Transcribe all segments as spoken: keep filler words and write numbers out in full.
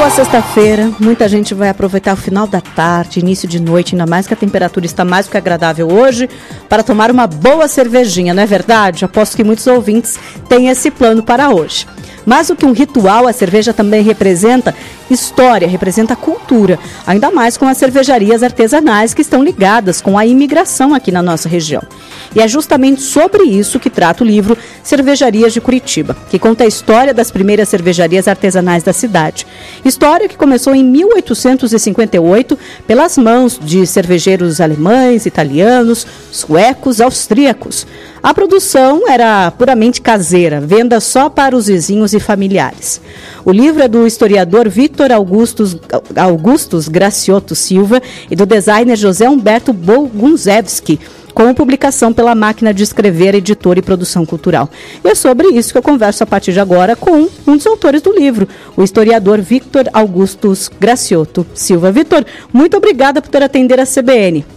Boa sexta-feira, muita gente vai aproveitar o final da tarde, início de noite, ainda mais que a temperatura está mais do que agradável hoje, para tomar uma boa cervejinha, não é verdade? Aposto que muitos ouvintes têm esse plano para hoje. Mais do que um ritual, a cerveja também representa história, representa cultura, ainda mais com as cervejarias artesanais que estão ligadas com a imigração aqui na nossa região. E é justamente sobre isso que trata o livro Cervejarias de Curitiba, que conta a história das primeiras cervejarias artesanais da cidade. História que começou em mil oitocentos e cinquenta e oito pelas mãos de cervejeiros alemães, italianos, suecos, austríacos. A produção era puramente caseira, venda só para os vizinhos e familiares. O livro é do historiador Victor Augustus, Augustus Graciotto Silva e do designer José Humberto Bogunzewski, com publicação pela Máquina de Escrever, Editora e Produção Cultural. E é sobre isso que eu converso a partir de agora com um dos autores do livro, o historiador Victor Augustus Graciotto Silva. Victor, muito obrigada por ter atendido a C B N.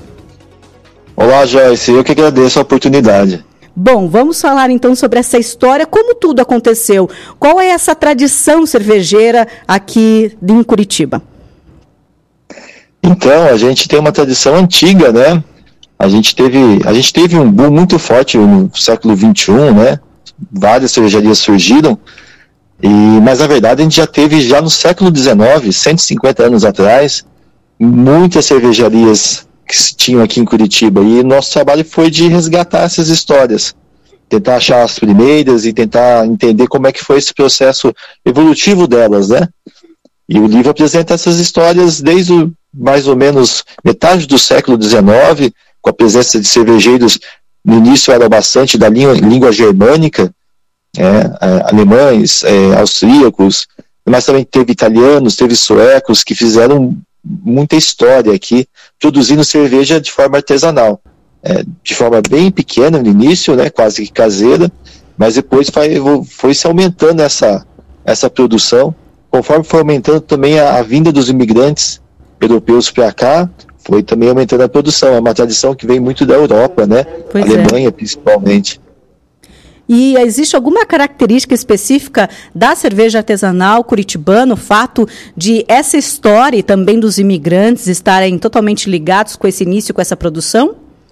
Olá, Joyce, eu que agradeço a oportunidade. Bom, vamos falar então sobre essa história, como tudo aconteceu. Qual é essa tradição cervejeira aqui em Curitiba? Então, a gente tem uma tradição antiga, né? A gente teve, a gente teve um boom muito forte no século vinte e um, né? Várias cervejarias surgiram, e, mas na verdade a gente já teve, já no século dezenove, cento e cinquenta anos atrás, muitas cervejarias que se tinham aqui em Curitiba, e nosso trabalho foi de resgatar essas histórias, tentar achar as primeiras e tentar entender como é que foi esse processo evolutivo delas, né? E o livro apresenta essas histórias desde o, mais ou menos metade do século dezenove, com a presença de cervejeiros, no início era bastante da língua, língua germânica, é, alemães, é, austríacos, mas também teve italianos, teve suecos, que fizeram muita história aqui, produzindo cerveja de forma artesanal, é, de forma bem pequena no início, né, quase que caseira, mas depois foi, foi se aumentando essa, essa produção, conforme foi aumentando também a, a vinda dos imigrantes europeus para cá, foi também aumentando a produção. É uma tradição que vem muito da Europa, né? Pois Alemanha, é. Principalmente. E existe alguma característica específica da cerveja artesanal curitibana, o fato de essa história e também dos imigrantes estarem totalmente ligados com esse início, com essa produção?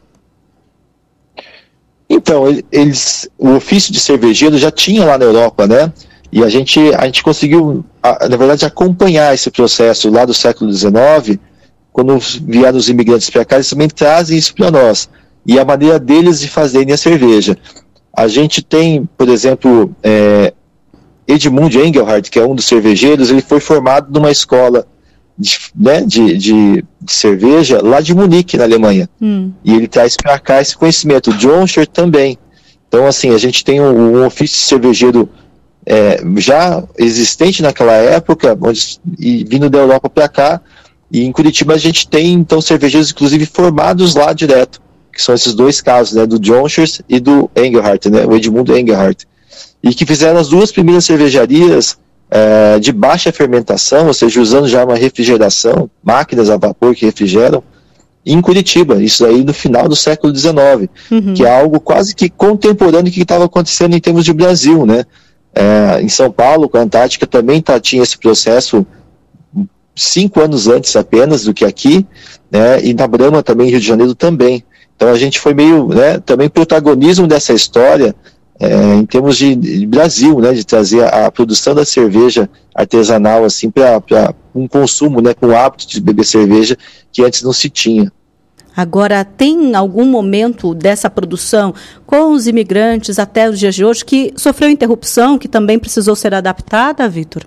Então, eles, o ofício de cervejeiro já tinha lá na Europa, né? E a gente, a gente conseguiu, na verdade, acompanhar esse processo lá do século dezenove. Quando vieram os imigrantes para cá, eles também trazem isso para nós. E a maneira deles de fazerem a cerveja. A gente tem, por exemplo, é, Edmund Engelhardt, que é um dos cervejeiros, ele foi formado numa escola de, né, de, de, de cerveja lá de Munique, na Alemanha. Hum. E ele traz para cá esse conhecimento. O John Scher também. Então, assim, a gente tem um, um ofício de cervejeiro é, já existente naquela época, onde, e vindo da Europa para cá. E em Curitiba a gente tem, então, cervejeiros, inclusive, formados lá direto, que são esses dois casos, né, do John Scher e do Engelhardt, né, o Edmund Engelhardt, e que fizeram as duas primeiras cervejarias é, de baixa fermentação, ou seja, usando já uma refrigeração, máquinas a vapor que refrigeram, em Curitiba, isso aí no final do século dezenove, uhum. Que é algo quase que contemporâneo que estava acontecendo em termos de Brasil, né, é, em São Paulo, com a Antártica, também tá, tinha esse processo cinco anos antes apenas do que aqui, né, e na Brahma também, Rio de Janeiro também. Então a gente foi meio, né, também protagonismo dessa história é, em termos de, de Brasil, né, de trazer a, a produção da cerveja artesanal assim para um consumo, né, com o hábito de beber cerveja que antes não se tinha. Agora, tem algum momento dessa produção com os imigrantes até os dias de hoje que sofreu interrupção, que também precisou ser adaptada, Victor?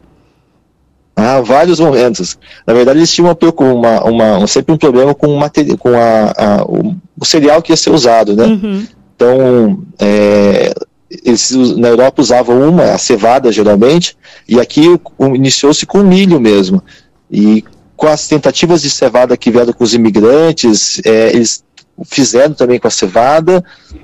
Ah, vários momentos. Na verdade, eles tinham uma, uma, uma, sempre um problema com, o, materi- com a, a, o, o cereal que ia ser usado, né? Uhum. Então, é, eles na Europa usavam uma, a cevada geralmente, e aqui iniciou-se com milho mesmo. E com as tentativas de cevada que vieram com os imigrantes, é, eles fizeram também com a cevada,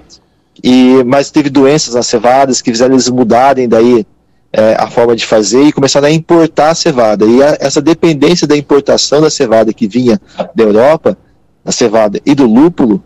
e, mas teve doenças nas cevadas que fizeram eles mudarem daí É, a forma de fazer e começaram a importar a cevada. E a, essa dependência da importação da cevada que vinha da Europa, da cevada e do lúpulo,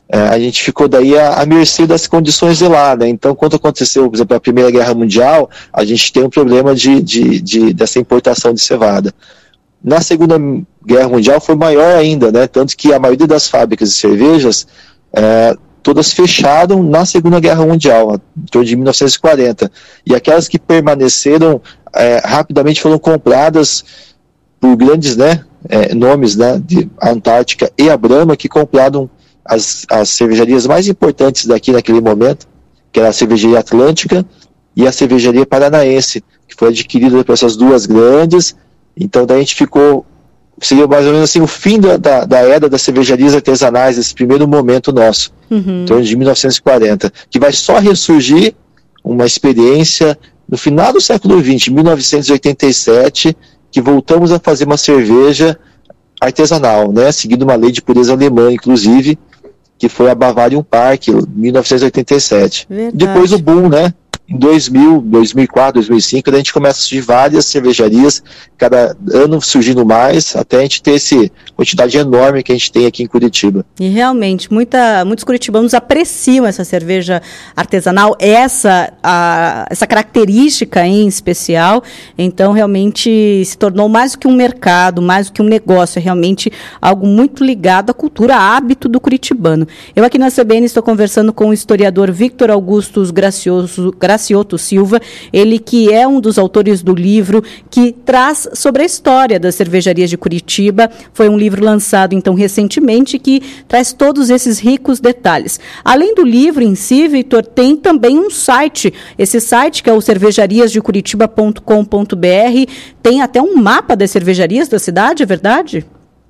é, a gente ficou daí à, à mercê das condições de lá, né? Então, quando aconteceu, por exemplo, a Primeira Guerra Mundial, a gente tem um problema de, de, de, dessa importação de cevada. Na Segunda Guerra Mundial foi maior ainda, né? Tanto que a maioria das fábricas de cervejas, é, todas fecharam na Segunda Guerra Mundial, em torno de mil novecentos e quarenta. E aquelas que permaneceram, é, rapidamente foram compradas por grandes, né, é, nomes, né, de Antártica e a Brahma, que compraram as, as cervejarias mais importantes daqui naquele momento, que era a Cervejaria Atlântica e a Cervejaria Paranaense, que foi adquirida por essas duas grandes. Então daí a gente ficou, seria mais ou menos assim o fim da, da, da era das cervejarias artesanais, esse primeiro momento nosso, uhum. em torno de mil novecentos e quarenta, que vai só ressurgir uma experiência no final do século vinte, mil novecentos e oitenta e sete, que voltamos a fazer uma cerveja artesanal, né, seguindo uma lei de pureza alemã, inclusive, que foi a Bavarian Park, mil novecentos e oitenta e sete. Verdade. Depois o boom, né, em dois mil, dois mil e quatro, dois mil e cinco, a gente começa a surgir várias cervejarias, cada ano surgindo mais, até a gente ter essa quantidade enorme que a gente tem aqui em Curitiba. E realmente, muita, muitos curitibanos apreciam essa cerveja artesanal, essa, a, essa característica em especial, então realmente se tornou mais do que um mercado, mais do que um negócio, é realmente algo muito ligado à cultura, hábito do curitibano. Eu aqui na C B N estou conversando com o historiador Victor Augustus Gracioso, Gracioto Silva, ele que é um dos autores do livro que traz sobre a história das cervejarias de Curitiba. Foi um livro lançado, então, recentemente, que traz todos esses ricos detalhes. Além do livro em si, Victor, tem também um site. Esse site, que é o cervejarias de curitiba ponto com ponto b r, tem até um mapa das cervejarias da cidade, é verdade?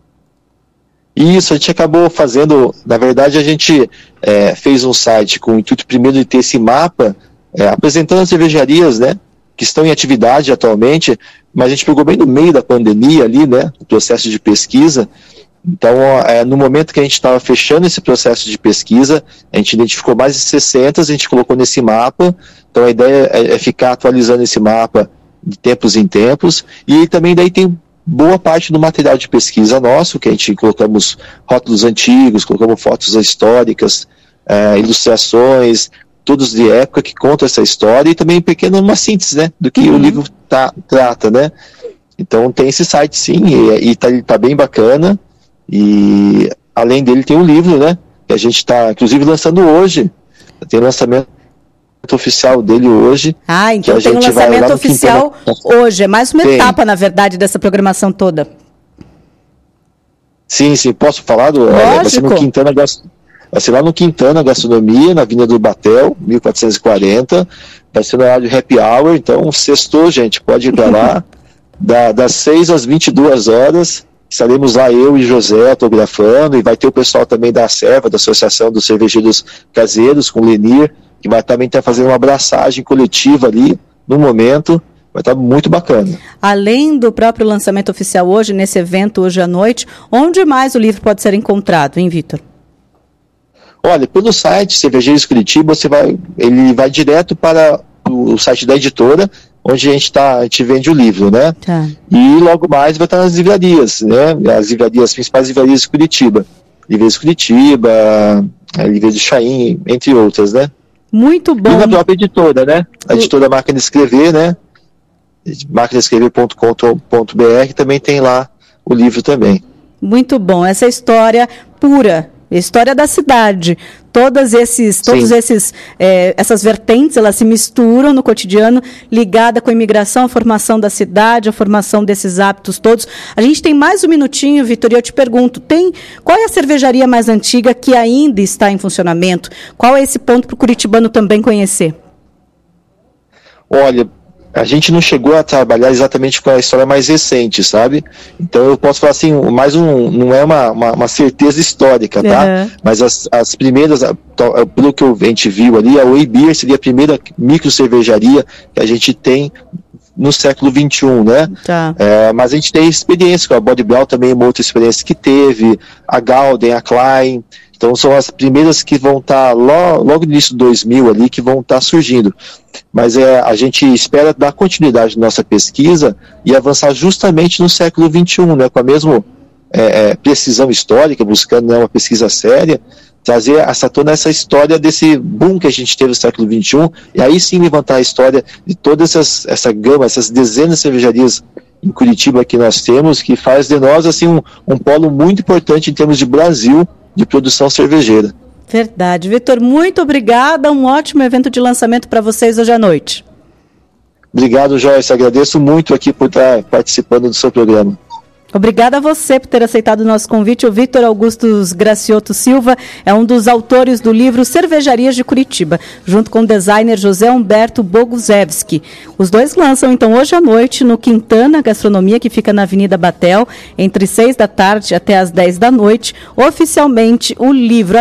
Isso, a gente acabou fazendo, na verdade, a gente é, fez um site com o intuito primeiro de ter esse mapa, É, apresentando as cervejarias, né, que estão em atividade atualmente, mas a gente pegou bem no meio da pandemia ali, né, o processo de pesquisa. Então, é, no momento que a gente estava fechando esse processo de pesquisa, a gente identificou mais de sessenta, a gente colocou nesse mapa. Então a ideia é, é ficar atualizando esse mapa de tempos em tempos, e também daí tem boa parte do material de pesquisa nosso, que a gente colocamos rótulos antigos, colocamos fotos históricas, é, ilustrações, todos de época que contam essa história, e também pequena uma síntese, né, do que uhum. o livro tá, trata, né. Então tem esse site sim, e, e tá, tá bem bacana, e além dele tem um livro, né, que a gente está inclusive lançando hoje, tem o lançamento oficial dele hoje. Ah, então tem um lançamento oficial Quintana... hoje, é mais uma tem. etapa, na verdade, dessa programação toda. Sim, sim, posso falar? Do, Lógico. Vai ser no Quintana Gastronomia. Vai ser lá no Quintana Gastronomia, na Avenida do Batel, mil quatrocentos e quarenta. Vai ser no horário Happy Hour, então sextou, gente, pode ir para lá. da, das seis às vinte e duas horas, estaremos lá eu e José autografando, e vai ter o pessoal também da Serva, da Associação dos Cervejeiros Caseiros, com o Lenir, que vai também estar fazendo uma abraçagem coletiva ali, no momento. Vai estar muito bacana. Além do próprio lançamento oficial hoje, nesse evento hoje à noite, onde mais o livro pode ser encontrado, hein, Victor? Olha, pelo site Cervejeiros Curitiba, você vai, ele vai direto para o site da editora, onde a gente, tá, a gente vende o livro, né? Tá. E logo mais vai estar nas livrarias, né? As livrarias, as principais livrarias de Curitiba. Livrarias Curitiba, Livrarias de Chaim, entre outras, né? Muito bom. E na própria editora, né? A editora Máquina de Escrever, né? máquina escrever ponto com ponto b r, também tem lá o livro também. Muito bom. Essa história pura, história da cidade. Todas esses, todos esses, é, essas vertentes, elas se misturam no cotidiano, ligada com a imigração, a formação da cidade, a formação desses hábitos todos. A gente tem mais um minutinho, Vitor, e eu te pergunto, tem, qual é a cervejaria mais antiga que ainda está em funcionamento? Qual é esse ponto para o curitibano também conhecer? Olha, a gente não chegou a trabalhar exatamente com a história mais recente, sabe? Então eu posso falar assim, mais um, não é uma, uma, uma certeza histórica, tá? Uhum. Mas as, as primeiras, pelo que a gente viu ali, a Oi Beer seria a primeira micro cervejaria que a gente tem no século vinte e um, né? Tá. É, mas a gente tem experiência, com a Bode Brau também é uma outra experiência que teve, a Gauden, a Klein. Então são as primeiras que vão estar tá logo, logo no início de dois mil ali, que vão estar tá surgindo. Mas é, a gente espera dar continuidade na nossa pesquisa e avançar justamente no século vinte e um, né, com a mesma é, é, precisão histórica, buscando, né, uma pesquisa séria, trazer essa tona essa história desse boom que a gente teve no século vinte e um, e aí sim levantar a história de toda essas, essa gama, essas dezenas de cervejarias em Curitiba que nós temos, que faz de nós assim um, um polo muito importante em termos de Brasil, de produção cervejeira. Verdade. Vitor, muito obrigada, um ótimo evento de lançamento para vocês hoje à noite. Obrigado, Joyce, agradeço muito aqui por estar participando do seu programa. Obrigada a você por ter aceitado o nosso convite. O Vitor Augusto Gracioto Silva é um dos autores do livro Cervejarias de Curitiba, junto com o designer José Humberto Bogusevski. Os dois lançam, então, hoje à noite no Quintana Gastronomia, que fica na Avenida Batel, entre seis da tarde até as dez da noite, oficialmente o livro